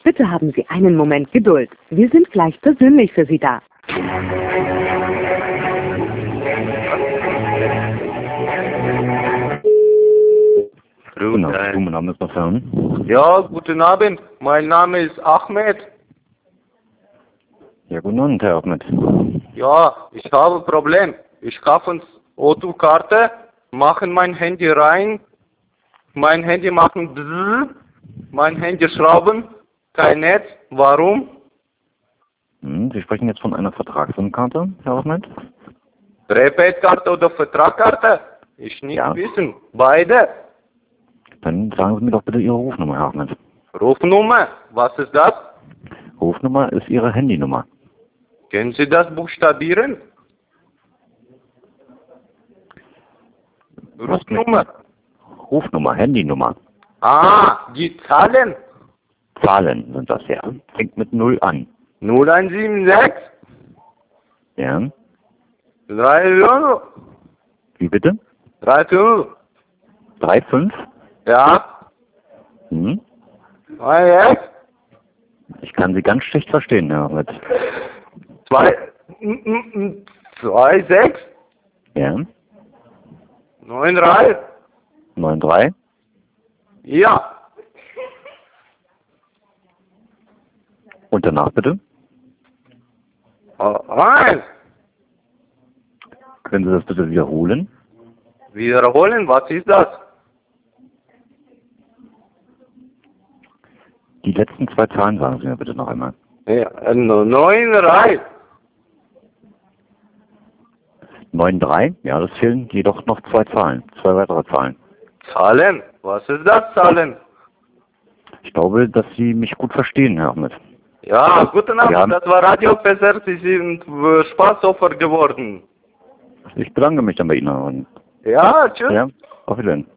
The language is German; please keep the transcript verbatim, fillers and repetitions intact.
Bitte haben Sie einen Moment Geduld. Wir sind gleich persönlich für Sie da. Genau, du, mein Name ist Basan. Ja, guten Abend. Mein Name ist Ahmed. Ja, guten Abend, Herr Ahmed. Ja, ich habe ein Problem. Ich kaufe uns Autokarte, machen mein Handy rein, mein Handy machen bzzz, mein Handy schrauben, kein Netz. Warum? Hm, Sie sprechen jetzt von einer Vertragskarte, Herr Ahmed? Prepaid-Karte oder Vertragskarte? Ich nicht Ja. wissen. Beide. Dann sagen Sie mir doch bitte Ihre Rufnummer, Herr Ahmed. Rufnummer, was ist das? Rufnummer ist Ihre Handynummer. Können Sie das buchstabieren? Was Rufnummer. Rufnummer, Handynummer. Ah, die Zahlen. Zahlen sind das, ja. Fängt mit null an. null eins sieben sechs Ja. drei fünf Wie bitte? drei fünf drei fünf? Ja, Hm? drei sechs Ich kann Sie ganz schlecht verstehen, Herr Ahmed. zwei zwei sechs Ja. neun drei neun drei? Ja, Und danach bitte? eins. Können Sie das bitte wiederholen? Wiederholen, was ist das? Die letzten zwei Zahlen sagen Sie mir bitte noch einmal. Ja, neun drei neun drei? Ja, das fehlen jedoch noch zwei Zahlen. Zwei weitere Zahlen. Zahlen, was ist das Zahlen? Ich glaube, dass Sie mich gut verstehen, Herr Ahmed. Ja, guten Abend, Ja. das war Radio Pesser, Sie sind äh, Spaßopfer geworden. Ich bedanke mich dann bei Ihnen. Und Ja, tschüss. ja, auf Wiedersehen.